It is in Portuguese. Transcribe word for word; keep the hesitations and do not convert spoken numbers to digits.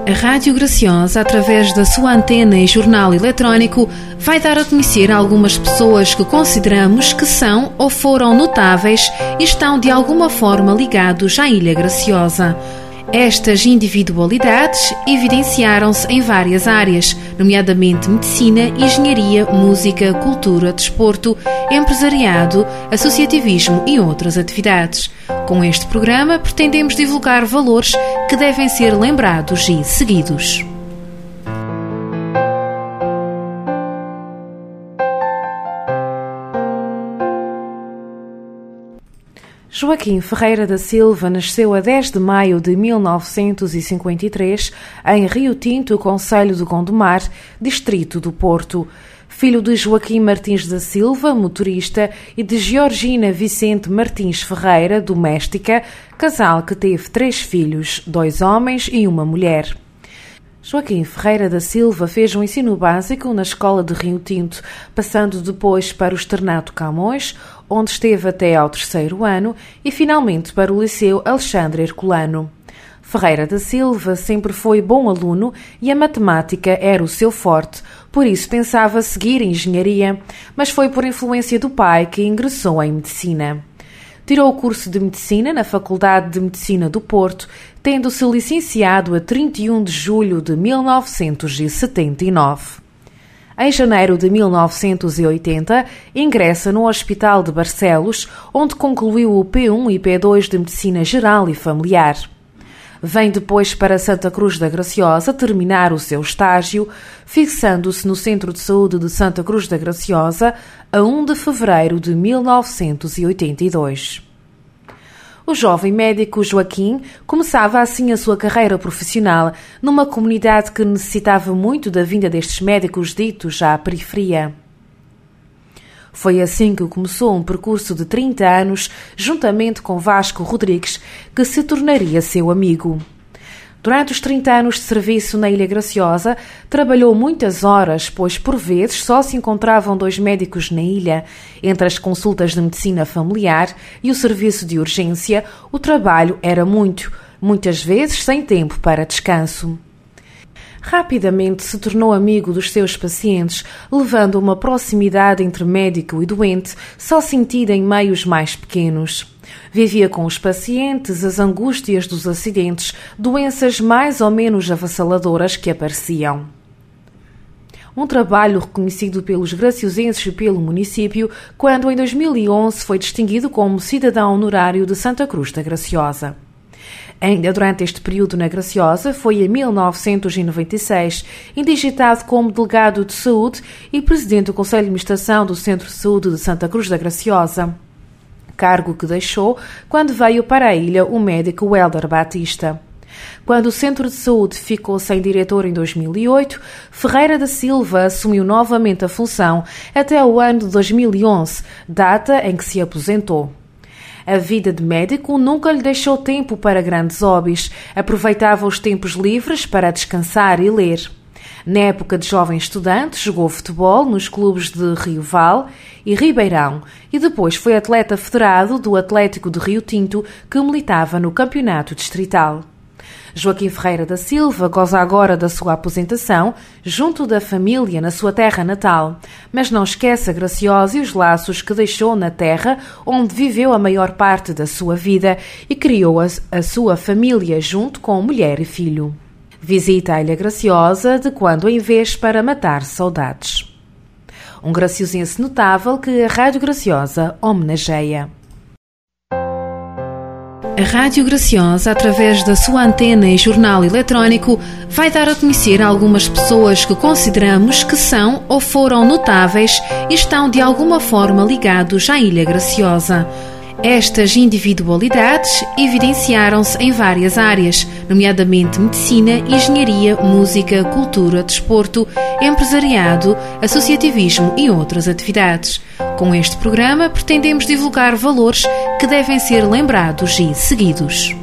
A Rádio Graciosa, através da sua antena e jornal eletrónico, vai dar a conhecer algumas pessoas que consideramos que são ou foram notáveis e estão de alguma forma ligados à Ilha Graciosa. Estas individualidades evidenciaram-se em várias áreas, nomeadamente medicina, engenharia, música, cultura, desporto, empresariado, associativismo e outras atividades. Com este programa, pretendemos divulgar valores que devem ser lembrados e seguidos. Joaquim Ferreira da Silva nasceu a dez de maio de mil novecentos e cinquenta e três em Rio Tinto, concelho de Gondomar, distrito do Porto. Filho de Joaquim Martins da Silva, motorista, e de Georgina Vicente Martins Ferreira, doméstica, casal que teve três filhos, dois homens e uma mulher. Joaquim Ferreira da Silva fez um ensino básico na escola de Rio Tinto, passando depois para o Externato Camões, onde esteve até ao terceiro ano, e finalmente para o Liceu Alexandre Herculano. Ferreira da Silva sempre foi bom aluno e a matemática era o seu forte, por isso pensava seguir engenharia, mas foi por influência do pai que ingressou em medicina. Tirou o curso de Medicina na Faculdade de Medicina do Porto, tendo-se licenciado a trinta e um de julho de mil novecentos e setenta e nove. Em janeiro de mil novecentos e oitenta, ingressa no Hospital de Barcelos, onde concluiu o P um e P dois de Medicina Geral e Familiar. Vem depois para Santa Cruz da Graciosa terminar o seu estágio, fixando-se no Centro de Saúde de Santa Cruz da Graciosa a um de fevereiro de mil novecentos e oitenta e dois. O jovem médico Joaquim começava assim a sua carreira profissional numa comunidade que necessitava muito da vinda destes médicos ditos à periferia. Foi assim que começou um percurso de trinta anos, juntamente com Vasco Rodrigues, que se tornaria seu amigo. Durante os trinta anos de serviço na Ilha Graciosa, trabalhou muitas horas, pois por vezes só se encontravam dois médicos na ilha. Entre as consultas de medicina familiar e o serviço de urgência, o trabalho era muito, muitas vezes sem tempo para descanso. Rapidamente se tornou amigo dos seus pacientes, levando uma proximidade entre médico e doente, só sentida em meios mais pequenos. Vivia com os pacientes as angústias dos acidentes, doenças mais ou menos avassaladoras que apareciam. Um trabalho reconhecido pelos graciosenses e pelo município, quando em dois mil e onze foi distinguido como cidadão honorário de Santa Cruz da Graciosa. Ainda durante este período na Graciosa, foi em mil novecentos e noventa e seis indigitado como delegado de saúde e presidente do Conselho de Administração do Centro de Saúde de Santa Cruz da Graciosa, cargo que deixou quando veio para a ilha o médico Hélder Batista. Quando o Centro de Saúde ficou sem diretor em dois mil e oito, Ferreira da Silva assumiu novamente a função até o ano de dois mil e onze, data em que se aposentou. A vida de médico nunca lhe deixou tempo para grandes hobbies. Aproveitava os tempos livres para descansar e ler. Na época de jovem estudante, jogou futebol nos clubes de Rio Val e Ribeirão e depois foi atleta federado do Atlético de Rio Tinto, que militava no campeonato distrital. Joaquim Ferreira da Silva goza agora da sua aposentação, junto da família na sua terra natal, mas não esquece a Graciosa e os laços que deixou na terra onde viveu a maior parte da sua vida e criou a, a sua família junto com mulher e filho. Visita a Ilha Graciosa de quando em vez para matar saudades. Um graciosense notável que a Rádio Graciosa homenageia. A Rádio Graciosa, através da sua antena e jornal eletrónico, vai dar a conhecer algumas pessoas que consideramos que são ou foram notáveis e estão de alguma forma ligados à Ilha Graciosa. Estas individualidades evidenciaram-se em várias áreas, nomeadamente medicina, engenharia, música, cultura, desporto, empresariado, associativismo e outras atividades. Com este programa, pretendemos divulgar valores que devem ser lembrados e seguidos.